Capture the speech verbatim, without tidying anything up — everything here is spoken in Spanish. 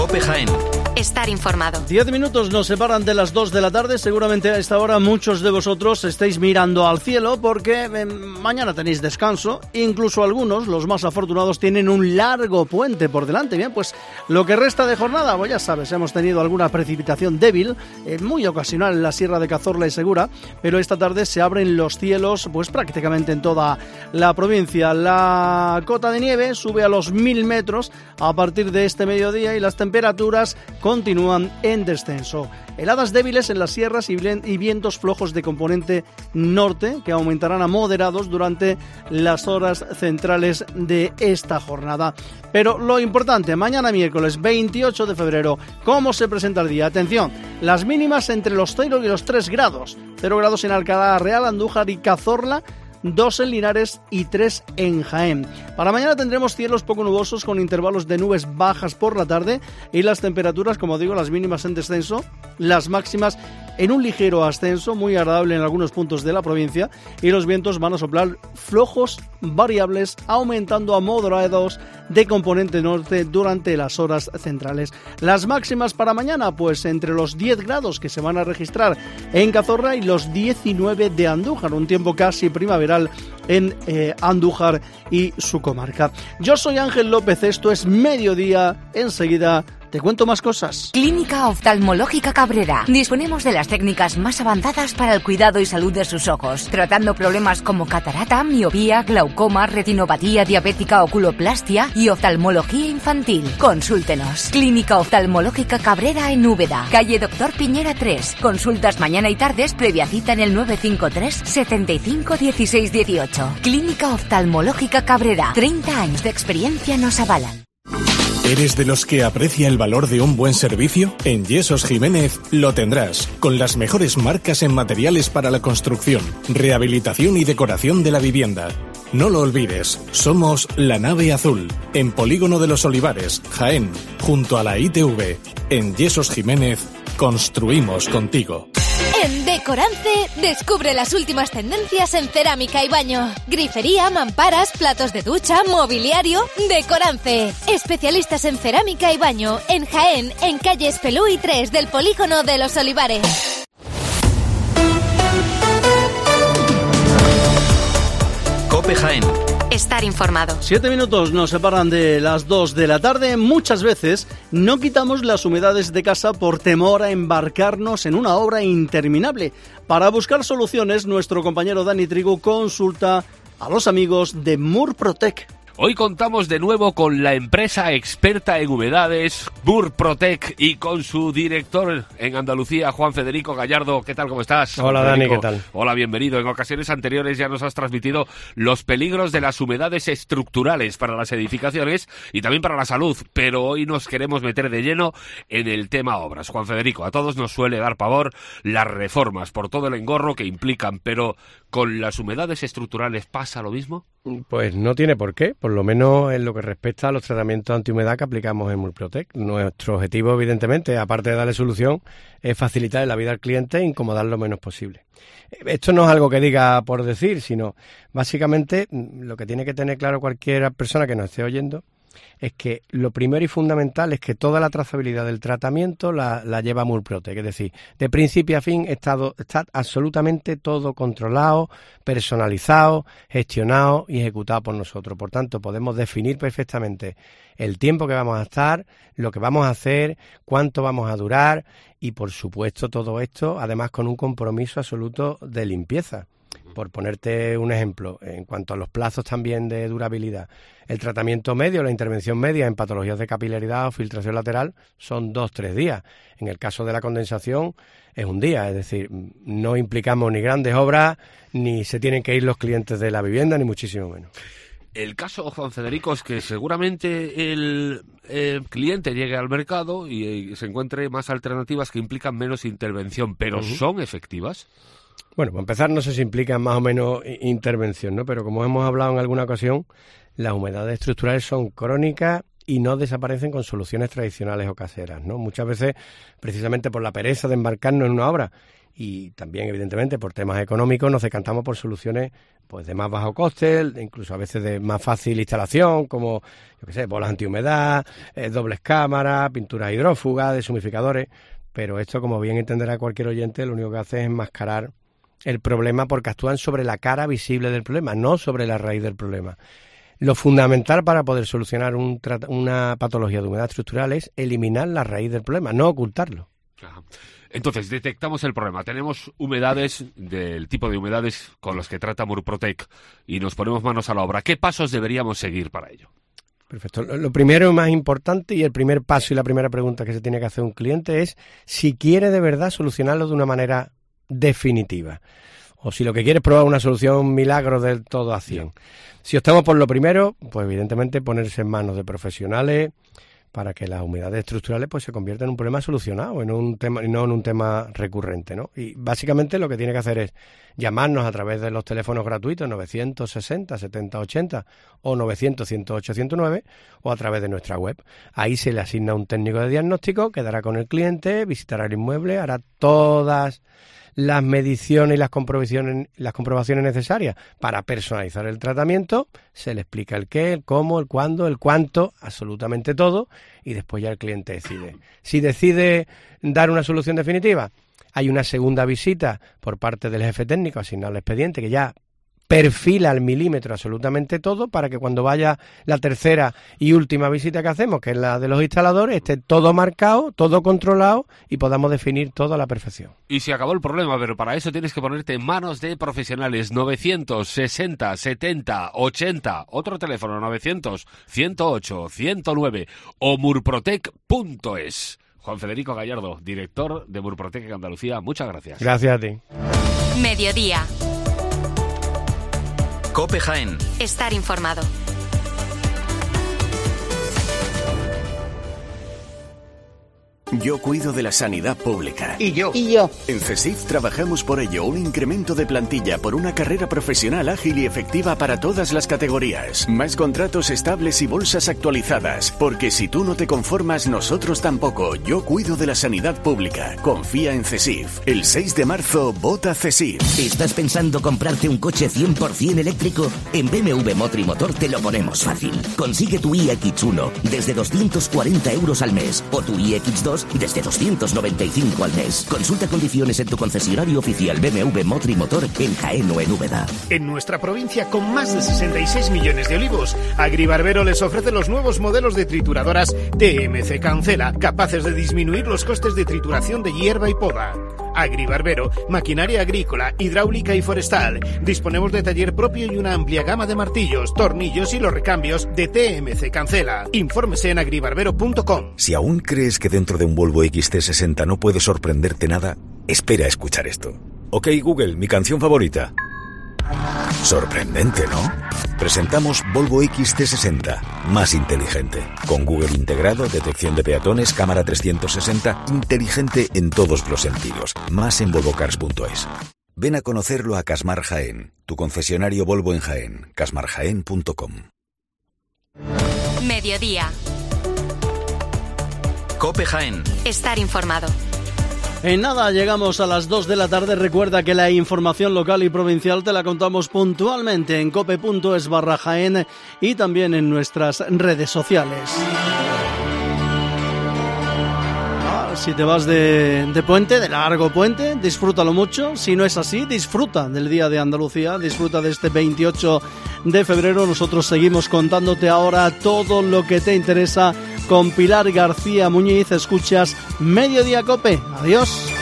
COPE Jaén. Estar informado. Diez minutos nos separan de las dos de la tarde. Seguramente a esta hora muchos de vosotros estáis mirando al cielo porque eh, mañana tenéis descanso. Incluso algunos, los más afortunados, tienen un largo puente por delante. Bien, pues lo que resta de jornada, pues ya sabes, hemos tenido alguna precipitación débil, eh, muy ocasional en la Sierra de Cazorla y Segura, pero esta tarde se abren los cielos pues prácticamente en toda la provincia. La cota de nieve sube a los mil metros a partir de este mediodía y las temperaturas continúan en descenso. Heladas débiles en las sierras y vientos flojos de componente norte que aumentarán a moderados durante las horas centrales de esta jornada. Pero lo importante, mañana miércoles veintiocho de febrero, ¿cómo se presenta el día? Atención, las mínimas entre los cero y los tres grados. cero grados en Alcalá Real, Andújar y Cazorla, dos en Linares y tres en Jaén. Para mañana tendremos cielos poco nubosos con intervalos de nubes bajas por la tarde y las temperaturas, como digo, las mínimas en descenso, las máximas en un ligero ascenso, muy agradable en algunos puntos de la provincia, y los vientos van a soplar flojos variables, aumentando a moderados de componente norte durante las horas centrales. Las máximas para mañana, pues entre los diez grados que se van a registrar en Cazorla y los diecinueve de Andújar, un tiempo casi primaveral en eh, Andújar y su comarca. Yo soy Ángel López, esto es Mediodía, enseguida te cuento más cosas. Clínica Oftalmológica Cabrera. Disponemos de las técnicas más avanzadas para el cuidado y salud de sus ojos, tratando problemas como catarata, miopía, glaucoma, retinopatía diabética, oculoplastia y oftalmología infantil. Consúltenos. Clínica Oftalmológica Cabrera en Úbeda, calle Doctor Piñera tres. Consultas mañana y tardes previa cita en el nueve cinco tres, setenta y cinco, dieciséis dieciocho. Clínica Oftalmológica Cabrera. treinta años de experiencia nos avalan. ¿Eres de los que aprecia el valor de un buen servicio? En Yesos Jiménez lo tendrás, con las mejores marcas en materiales para la construcción, rehabilitación y decoración de la vivienda. No lo olvides, somos La Nave Azul, en Polígono de los Olivares, Jaén, junto a la I T V. En Yesos Jiménez, construimos contigo. En Decorance, descubre las últimas tendencias en cerámica y baño. Grifería, mamparas, platos de ducha, mobiliario. Decorance, especialistas en cerámica y baño. En Jaén, en calle Espelú y tres del Polígono de los Olivares. COPE Jaén. Estar informado. Siete minutos nos separan de las dos de la tarde. Muchas veces no quitamos las humedades de casa por temor a embarcarnos en una obra interminable. Para buscar soluciones, nuestro compañero Dani Trigo consulta a los amigos de Murprotec. Hoy contamos de nuevo con la empresa experta en humedades, Murprotec, y con su director en Andalucía, Juan Federico Gallardo. ¿Qué tal? ¿Cómo estás? Hola, Dani, ¿qué tal? Hola, bienvenido. En ocasiones anteriores ya nos has transmitido los peligros de las humedades estructurales para las edificaciones y también para la salud, pero hoy nos queremos meter de lleno en el tema obras. Juan Federico, a todos nos suele dar pavor las reformas por todo el engorro que implican, pero ¿con las humedades estructurales pasa lo mismo? Pues no tiene por qué, por lo menos en lo que respecta a los tratamientos antihumedad que aplicamos en Murprotec. Nuestro objetivo, evidentemente, aparte de darle solución, es facilitar la vida al cliente e incomodar lo menos posible. Esto no es algo que diga por decir, sino básicamente lo que tiene que tener claro cualquier persona que nos esté oyendo es que lo primero y fundamental es que toda la trazabilidad del tratamiento la, la lleva Murprotec, es decir, de principio a fin está, está absolutamente todo controlado, personalizado, gestionado y ejecutado por nosotros. Por tanto, podemos definir perfectamente el tiempo que vamos a estar, lo que vamos a hacer, cuánto vamos a durar y, por supuesto, todo esto, además, con un compromiso absoluto de limpieza. Por ponerte un ejemplo, en cuanto a los plazos también de durabilidad, el tratamiento medio, la intervención media en patologías de capilaridad o filtración lateral son dos, tres días. En el caso de la condensación es un día, es decir, no implicamos ni grandes obras, ni se tienen que ir los clientes de la vivienda, ni muchísimo menos. El caso, Juan Federico, es que seguramente el, el cliente llegue al mercado y, y se encuentre más alternativas que implican menos intervención, pero uh-huh. ¿son efectivas? Bueno, para empezar, no sé si implican más o menos intervención, ¿no? Pero como hemos hablado en alguna ocasión, las humedades estructurales son crónicas y no desaparecen con soluciones tradicionales o caseras, ¿no? Muchas veces, precisamente por la pereza de embarcarnos en una obra y también, evidentemente, por temas económicos nos decantamos por soluciones pues de más bajo coste, incluso a veces de más fácil instalación, como, yo qué sé, bolas antihumedad, eh, dobles cámaras, pinturas hidrófugas, deshumificadores, pero esto, como bien entenderá cualquier oyente, lo único que hace es enmascarar el problema porque actúan sobre la cara visible del problema, no sobre la raíz del problema. Lo fundamental para poder solucionar un trat- una patología de humedad estructural es eliminar la raíz del problema, no ocultarlo. Ajá. Entonces, detectamos el problema. Tenemos humedades, del tipo de humedades con los que trata Murprotec, y nos ponemos manos a la obra. ¿Qué pasos deberíamos seguir para ello? Perfecto. Lo primero y más importante, y el primer paso y la primera pregunta que se tiene que hacer un cliente es si quiere de verdad solucionarlo de una manera definitiva. O si lo que quiere es probar una solución milagro del todo a cien. Si optamos por lo primero, pues evidentemente ponerse en manos de profesionales para que las humedades estructurales pues se conviertan en un problema solucionado, en un tema, y no en un tema recurrente, ¿no? Y básicamente lo que tiene que hacer es llamarnos a través de los teléfonos gratuitos novecientos sesenta, setenta, ochenta o novecientos, ciento ocho, ciento nueve o a través de nuestra web. Ahí se le asigna un técnico de diagnóstico, quedará con el cliente, visitará el inmueble, hará todas las mediciones y las comprobaciones, las comprobaciones necesarias para personalizar el tratamiento, se le explica el qué, el cómo, el cuándo, el cuánto, absolutamente todo, y después ya el cliente decide. Si decide dar una solución definitiva, hay una segunda visita por parte del jefe técnico asignado al expediente que ya perfila al milímetro absolutamente todo para que cuando vaya la tercera y última visita que hacemos, que es la de los instaladores, esté todo marcado, todo controlado y podamos definir todo a la perfección. Y se acabó el problema, pero para eso tienes que ponerte en manos de profesionales. Novecientos sesenta, setenta, ochenta, otro teléfono novecientos, ciento ocho, ciento nueve o murprotec punto es. Juan Federico Gallardo, director de Murprotec en Andalucía, muchas gracias. Gracias a ti. Mediodía. COPE Jaén. Estar informado. Yo cuido de la sanidad pública. Y yo. Y yo. En CESIF trabajamos por ello, un incremento de plantilla por una carrera profesional ágil y efectiva para todas las categorías. Más contratos estables y bolsas actualizadas. Porque si tú no te conformas, nosotros tampoco. Yo cuido de la sanidad pública. Confía en CESIF. El seis de marzo, vota CESIF. ¿Estás pensando comprarte un coche cien por ciento eléctrico? En B M W Motrimotor te lo ponemos fácil. Consigue tu i equis uno desde doscientos cuarenta euros al mes o tu i equis dos desde doscientos noventa y cinco al mes. Consulta condiciones en tu concesionario oficial B M W Motrimotor en Jaén o en Úbeda. En nuestra provincia, con más de sesenta y seis millones de olivos, Agribarbero les ofrece los nuevos modelos de trituradoras T M C Cancela, capaces de disminuir los costes de trituración de hierba y poda. Agribarbero, maquinaria agrícola, hidráulica y forestal. Disponemos de taller propio y una amplia gama de martillos, tornillos y los recambios de T M C Cancela. Infórmese en agribarbero punto com. Si aún crees que dentro de un Volvo X C sesenta no puede sorprenderte nada, espera a escuchar esto. Ok, Google, mi canción favorita. Sorprendente, ¿no? Presentamos Volvo X C sesenta, más inteligente. Con Google integrado, detección de peatones, cámara trescientos sesenta, inteligente en todos los sentidos. Más en volvo cars punto es. Ven a conocerlo a Casmar Jaén, tu concesionario Volvo en Jaén, casmar jaén punto com. Mediodía. COPE Jaén. Estar informado. En nada, llegamos a las dos de la tarde. Recuerda que la información local y provincial te la contamos puntualmente en cope punto es barra Jaén y también en nuestras redes sociales. Ah, si te vas de, de puente, de largo puente, disfrútalo mucho. Si no es así, disfruta del Día de Andalucía, disfruta de este veintiocho de febrero. Nosotros seguimos contándote ahora todo lo que te interesa con Pilar García Muñiz. Escuchas Mediodía Cope. Adiós.